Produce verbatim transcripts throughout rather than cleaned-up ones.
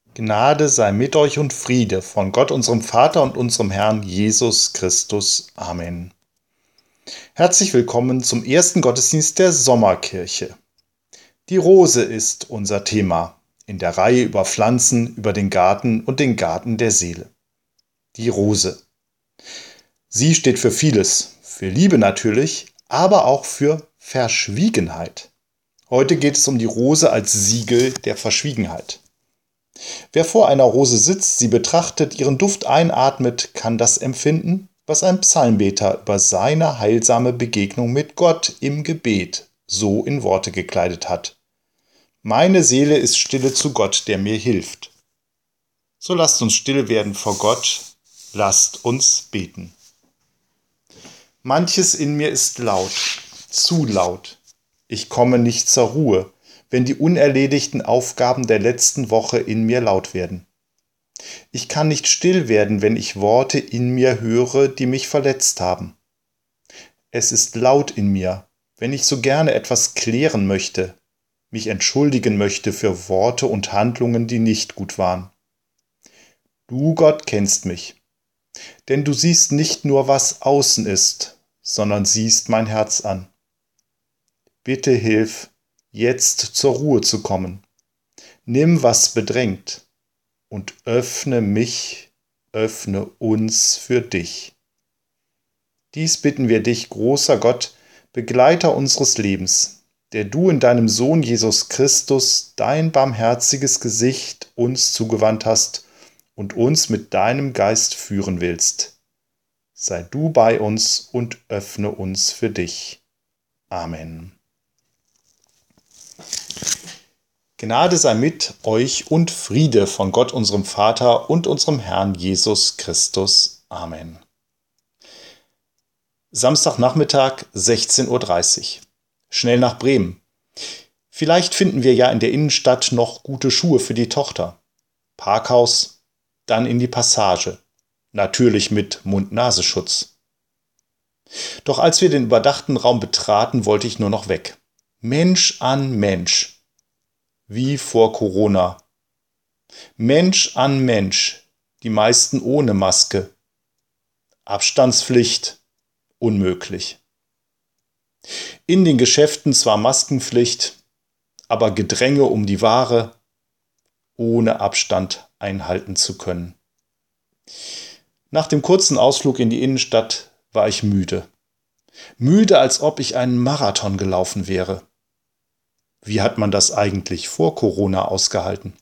Gnade sei mit euch und Friede von Gott, unserem Vater und unserem Herrn Jesus Christus. Amen. Herzlich willkommen zum ersten Gottesdienst der Sommerkirche. Die Rose ist unser Thema in der Reihe über Pflanzen, über den Garten und den Garten der Seele. Die Rose. Sie steht für vieles, für Liebe natürlich, aber auch für Verschwiegenheit. Heute geht es um die Rose als Siegel der Verschwiegenheit. Wer vor einer Rose sitzt, sie betrachtet, ihren Duft einatmet, kann das empfinden, was ein Psalmbeter über seine heilsame Begegnung mit Gott im Gebet so in Worte gekleidet hat. Meine Seele ist stille zu Gott, der mir hilft. So lasst uns still werden vor Gott, lasst uns beten. Manches in mir ist laut, zu laut. Ich komme nicht zur Ruhe, wenn die unerledigten Aufgaben der letzten Woche in mir laut werden. Ich kann nicht still werden, wenn ich Worte in mir höre, die mich verletzt haben. Es ist laut in mir, wenn ich so gerne etwas klären möchte, mich entschuldigen möchte für Worte und Handlungen, die nicht gut waren. Du, Gott, kennst mich, denn du siehst nicht nur, was außen ist, sondern siehst mein Herz an. Bitte hilf, jetzt zur Ruhe zu kommen. Nimm, was bedrängt, und öffne mich, öffne uns für dich. Dies bitten wir dich, großer Gott, Begleiter unseres Lebens, der du in deinem Sohn Jesus Christus dein barmherziges Gesicht uns zugewandt hast und uns mit deinem Geist führen willst. Sei du bei uns und öffne uns für dich. Amen. Gnade sei mit euch und Friede von Gott, unserem Vater und unserem Herrn Jesus Christus. Amen. Samstagnachmittag, sechzehn Uhr dreißig. Schnell nach Bremen. Vielleicht finden wir ja in der Innenstadt noch gute Schuhe für die Tochter. Parkhaus, dann in die Passage. Natürlich mit Mund-Nasenschutz. Doch als wir den überdachten Raum betraten, wollte ich nur noch weg. Mensch an Mensch. Wie vor Corona. Mensch an Mensch, die meisten ohne Maske. Abstandspflicht, unmöglich. In den Geschäften zwar Maskenpflicht, aber Gedränge um die Ware, ohne Abstand einhalten zu können. Nach dem kurzen Ausflug in die Innenstadt war ich müde. Müde, als ob ich einen Marathon gelaufen wäre. Wie hat man das eigentlich vor Corona ausgehalten?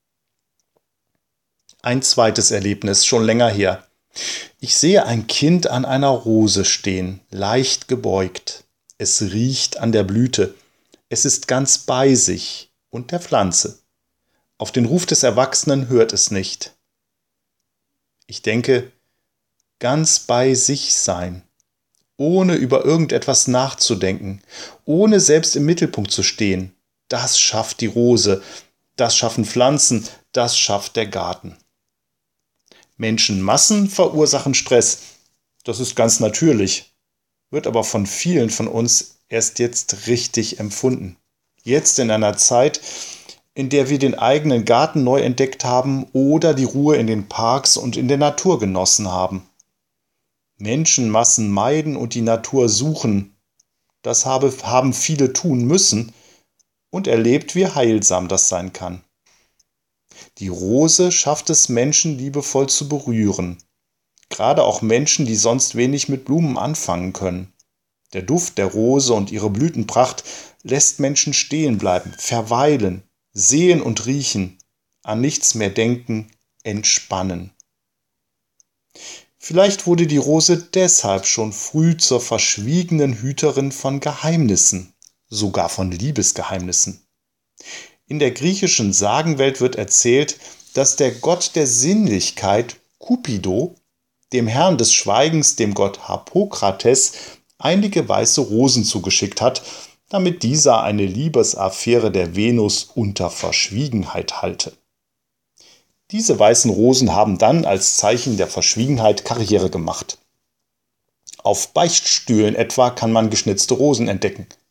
Ein zweites Erlebnis, schon länger her. Ich sehe ein Kind an einer Rose stehen, leicht gebeugt. Es riecht an der Blüte. Es ist ganz bei sich und der Pflanze. Auf den Ruf des Erwachsenen hört es nicht. Ich denke, ganz bei sich sein, ohne über irgendetwas nachzudenken, ohne selbst im Mittelpunkt zu stehen, das schafft die Rose, das schaffen Pflanzen, das schafft der Garten. Menschenmassen verursachen Stress, das ist ganz natürlich, wird aber von vielen von uns erst jetzt richtig empfunden. Jetzt in einer Zeit, in der wir den eigenen Garten neu entdeckt haben oder die Ruhe in den Parks und in der Natur genossen haben. Menschenmassen meiden und die Natur suchen. Das habe, haben viele tun müssen und erlebt, wie heilsam das sein kann. Die Rose schafft es Menschen liebevoll zu berühren. Gerade auch Menschen, die sonst wenig mit Blumen anfangen können. Der Duft der Rose und ihre Blütenpracht lässt Menschen stehen bleiben, verweilen, sehen und riechen, an nichts mehr denken, entspannen. Vielleicht wurde die Rose deshalb schon früh zur verschwiegenen Hüterin von Geheimnissen, sogar von Liebesgeheimnissen. In der griechischen Sagenwelt wird erzählt, dass der Gott der Sinnlichkeit, Cupido, dem Herrn des Schweigens, dem Gott Harpokrates, einige weiße Rosen zugeschickt hat, damit dieser eine Liebesaffäre der Venus unter Verschwiegenheit halte. Diese weißen Rosen haben dann als Zeichen der Verschwiegenheit Karriere gemacht. Auf Beichtstühlen etwa kann man geschnitzte Rosen entdecken.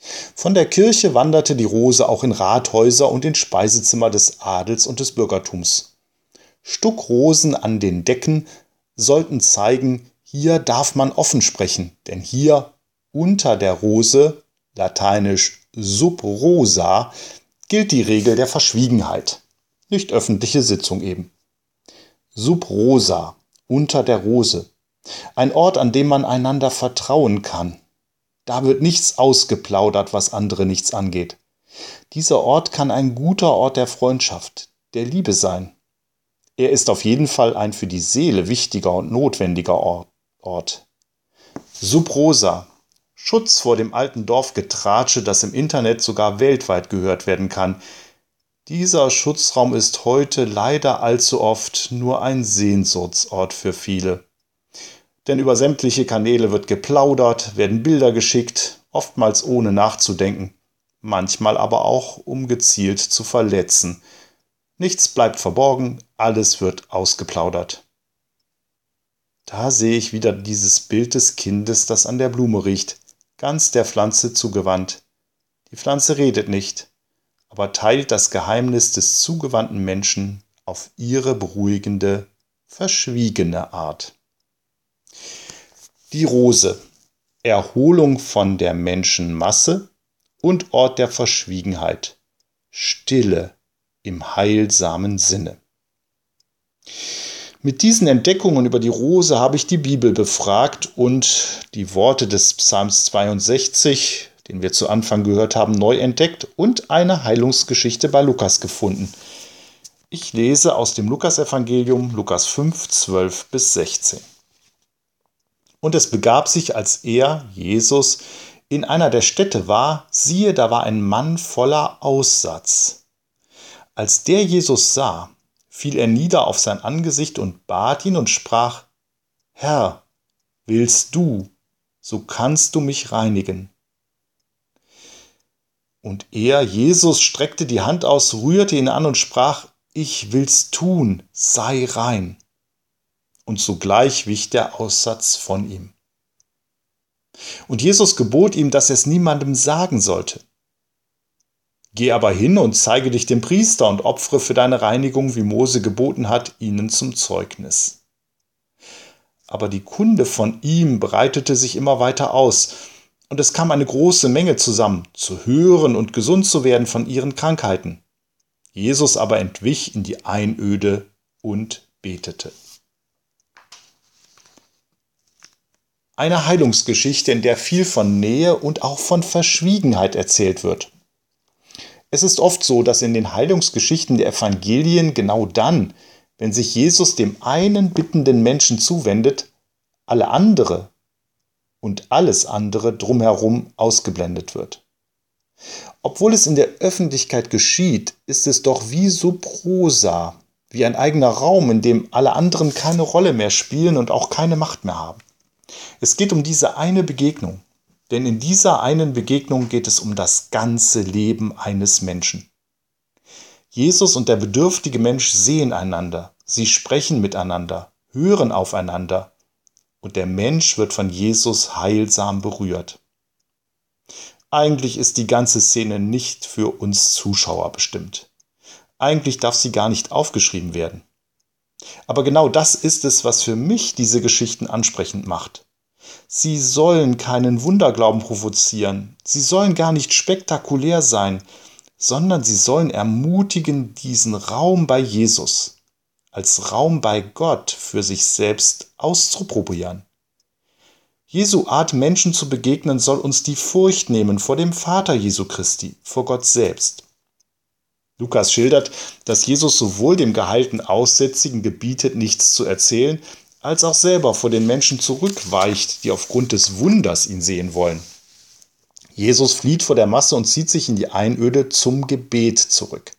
Von der Kirche wanderte die Rose auch in Rathäuser und in Speisezimmer des Adels und des Bürgertums. Stuckrosen an den Decken sollten zeigen, hier darf man offen sprechen, denn hier unter der Rose, lateinisch sub rosa, gilt die Regel der Verschwiegenheit, nicht öffentliche Sitzung eben. Sub rosa, unter der Rose, ein Ort, an dem man einander vertrauen kann. Da wird nichts ausgeplaudert, was andere nichts angeht. Dieser Ort kann ein guter Ort der Freundschaft, der Liebe sein. Er ist auf jeden Fall ein für die Seele wichtiger und notwendiger Ort. Sub rosa, Schutz vor dem alten Dorfgetratsche, das im Internet sogar weltweit gehört werden kann. Dieser Schutzraum ist heute leider allzu oft nur ein Sehnsuchtsort für viele. Denn über sämtliche Kanäle wird geplaudert, werden Bilder geschickt, oftmals ohne nachzudenken, manchmal aber auch, um gezielt zu verletzen. Nichts bleibt verborgen, alles wird ausgeplaudert. Da sehe ich wieder dieses Bild des Kindes, das an der Blume riecht, ganz der Pflanze zugewandt. Die Pflanze redet nicht, aber teilt das Geheimnis des zugewandten Menschen auf ihre beruhigende, verschwiegene Art. Die Rose, Erholung von der Menschenmasse und Ort der Verschwiegenheit, Stille im heilsamen Sinne. Mit diesen Entdeckungen über die Rose habe ich die Bibel befragt und die Worte des Psalms zweiundsechzig, den wir zu Anfang gehört haben, neu entdeckt und eine Heilungsgeschichte bei Lukas gefunden. Ich lese aus dem Lukasevangelium, Lukas fünf, zwölf bis sechzehn. Und es begab sich, als er, Jesus, in einer der Städte war, siehe, da war ein Mann voller Aussatz. Als der Jesus sah, fiel er nieder auf sein Angesicht und bat ihn und sprach: Herr, willst du, so kannst du mich reinigen. Und er, Jesus, streckte die Hand aus, rührte ihn an und sprach: Ich will's tun, sei rein. Und sogleich wich der Aussatz von ihm. Und Jesus gebot ihm, dass er es niemandem sagen sollte. Geh aber hin und zeige dich dem Priester und opfere für deine Reinigung, wie Mose geboten hat, ihnen zum Zeugnis. Aber die Kunde von ihm breitete sich immer weiter aus, und es kam eine große Menge zusammen, zu hören und gesund zu werden von ihren Krankheiten. Jesus aber entwich in die Einöde und betete. Eine Heilungsgeschichte, in der viel von Nähe und auch von Verschwiegenheit erzählt wird. Es ist oft so, dass in den Heilungsgeschichten der Evangelien genau dann, wenn sich Jesus dem einen bittenden Menschen zuwendet, alle andere und alles andere drumherum ausgeblendet wird. Obwohl es in der Öffentlichkeit geschieht, ist es doch wie sub rosa, wie ein eigener Raum, in dem alle anderen keine Rolle mehr spielen und auch keine Macht mehr haben. Es geht um diese eine Begegnung, denn in dieser einen Begegnung geht es um das ganze Leben eines Menschen. Jesus und der bedürftige Mensch sehen einander, sie sprechen miteinander, hören aufeinander und der Mensch wird von Jesus heilsam berührt. Eigentlich ist die ganze Szene nicht für uns Zuschauer bestimmt. Eigentlich darf sie gar nicht aufgeschrieben werden. Aber genau das ist es, was für mich diese Geschichten ansprechend macht. Sie sollen keinen Wunderglauben provozieren, sie sollen gar nicht spektakulär sein, sondern sie sollen ermutigen, diesen Raum bei Jesus als Raum bei Gott für sich selbst auszuprobieren. Jesu Art, Menschen zu begegnen, soll uns die Furcht nehmen vor dem Vater Jesu Christi, vor Gott selbst. Lukas schildert, dass Jesus sowohl dem geheilten Aussätzigen gebietet, nichts zu erzählen, als auch selber vor den Menschen zurückweicht, die aufgrund des Wunders ihn sehen wollen. Jesus flieht vor der Masse und zieht sich in die Einöde zum Gebet zurück.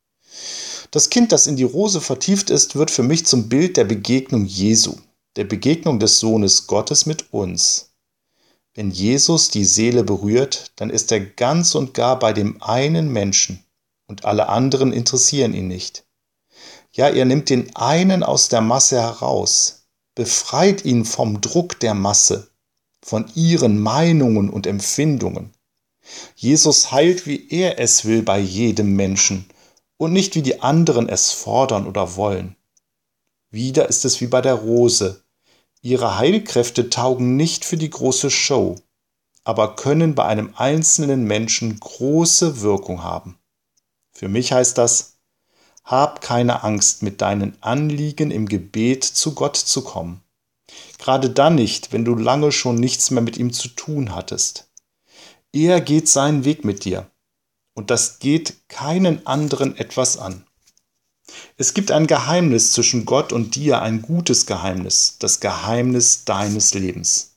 Das Kind, das in die Rose vertieft ist, wird für mich zum Bild der Begegnung Jesu, der Begegnung des Sohnes Gottes mit uns. Wenn Jesus die Seele berührt, dann ist er ganz und gar bei dem einen Menschen und alle anderen interessieren ihn nicht. Ja, er nimmt den einen aus der Masse heraus, befreit ihn vom Druck der Masse, von ihren Meinungen und Empfindungen. Jesus heilt, wie er es will, bei jedem Menschen und nicht wie die anderen es fordern oder wollen. Wieder ist es wie bei der Rose. Ihre Heilkräfte taugen nicht für die große Show, aber können bei einem einzelnen Menschen große Wirkung haben. Für mich heißt das: Hab keine Angst, mit deinen Anliegen im Gebet zu Gott zu kommen. Gerade dann nicht, wenn du lange schon nichts mehr mit ihm zu tun hattest. Er geht seinen Weg mit dir, und das geht keinen anderen etwas an. Es gibt ein Geheimnis zwischen Gott und dir, ein gutes Geheimnis, das Geheimnis deines Lebens.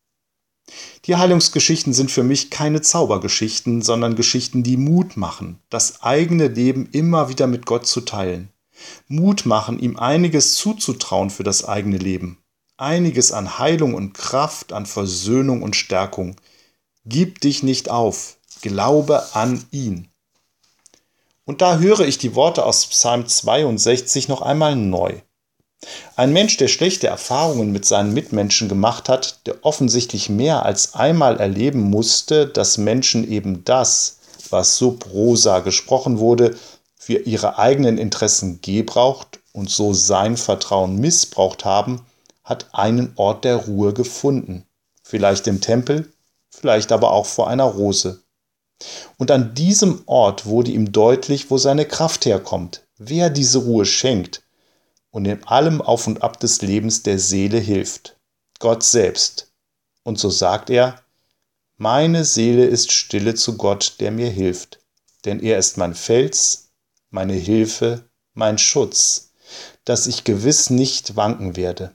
Die Heilungsgeschichten sind für mich keine Zaubergeschichten, sondern Geschichten, die Mut machen, das eigene Leben immer wieder mit Gott zu teilen. Mut machen, ihm einiges zuzutrauen für das eigene Leben. Einiges an Heilung und Kraft, an Versöhnung und Stärkung. Gib dich nicht auf, glaube an ihn. Und da höre ich die Worte aus Psalm zweiundsechzig noch einmal neu. Ein Mensch, der schlechte Erfahrungen mit seinen Mitmenschen gemacht hat, der offensichtlich mehr als einmal erleben musste, dass Menschen eben das, was sub rosa gesprochen wurde, für ihre eigenen Interessen gebraucht und so sein Vertrauen missbraucht haben, hat einen Ort der Ruhe gefunden. Vielleicht im Tempel, vielleicht aber auch vor einer Rose. Und an diesem Ort wurde ihm deutlich, wo seine Kraft herkommt, wer diese Ruhe schenkt und in allem Auf und Ab des Lebens der Seele hilft. Gott selbst. Und so sagt er: Meine Seele ist stille zu Gott, der mir hilft, denn er ist mein Fels, meine Hilfe, mein Schutz, dass ich gewiss nicht wanken werde.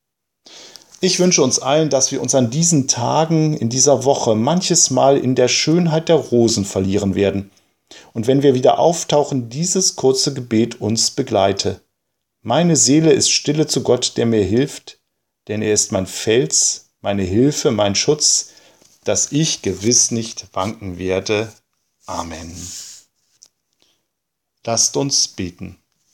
Ich wünsche uns allen, dass wir uns an diesen Tagen, in dieser Woche manches Mal in der Schönheit der Rosen verlieren werden. Und wenn wir wieder auftauchen, dieses kurze Gebet uns begleite. Meine Seele ist stille zu Gott, der mir hilft, denn er ist mein Fels, meine Hilfe, mein Schutz, dass ich gewiss nicht wanken werde. Amen. Lasst uns beten.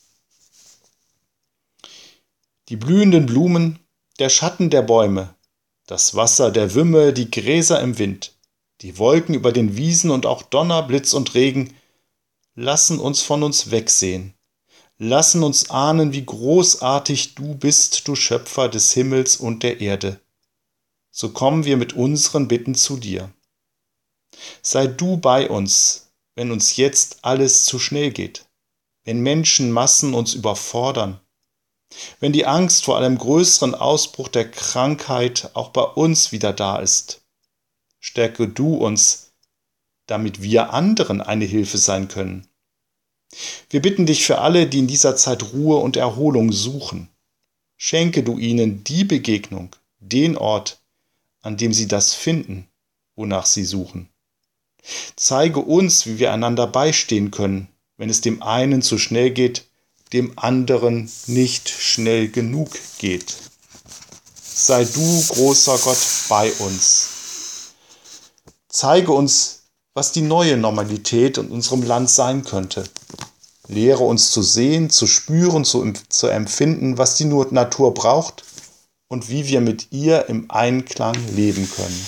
Die blühenden Blumen, der Schatten der Bäume, das Wasser der Wümme, die Gräser im Wind, die Wolken über den Wiesen und auch Donner, Blitz und Regen, lassen uns von uns wegsehen, lassen uns ahnen, wie großartig du bist, du Schöpfer des Himmels und der Erde. So kommen wir mit unseren Bitten zu dir. Sei du bei uns, wenn uns jetzt alles zu schnell geht, wenn Menschenmassen uns überfordern, wenn die Angst vor einem größeren Ausbruch der Krankheit auch bei uns wieder da ist. Stärke du uns, damit wir anderen eine Hilfe sein können. Wir bitten dich für alle, die in dieser Zeit Ruhe und Erholung suchen. Schenke du ihnen die Begegnung, den Ort, an dem sie das finden, wonach sie suchen. Zeige uns, wie wir einander beistehen können, wenn es dem einen zu schnell geht, dem anderen nicht schnell genug geht. Sei du, großer Gott, bei uns. Zeige uns, was die neue Normalität in unserem Land sein könnte. Lehre uns zu sehen, zu spüren, zu, zu empfinden, was die Natur braucht und wie wir mit ihr im Einklang leben können.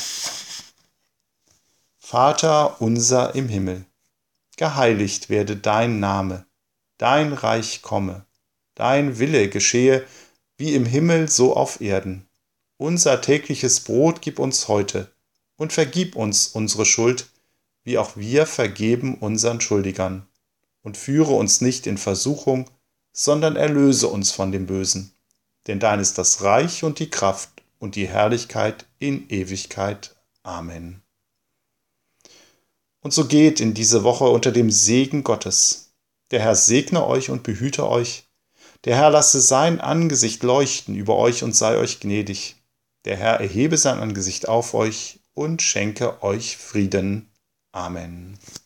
Vater unser im Himmel, geheiligt werde dein Name. Dein Reich komme, dein Wille geschehe, wie im Himmel so auf Erden. Unser tägliches Brot gib uns heute und vergib uns unsere Schuld, wie auch wir vergeben unseren Schuldigern. Und führe uns nicht in Versuchung, sondern erlöse uns von dem Bösen. Denn dein ist das Reich und die Kraft und die Herrlichkeit in Ewigkeit. Amen. Und so geht in diese Woche unter dem Segen Gottes. Der Herr segne euch und behüte euch. Der Herr lasse sein Angesicht leuchten über euch und sei euch gnädig. Der Herr erhebe sein Angesicht auf euch und schenke euch Frieden. Amen.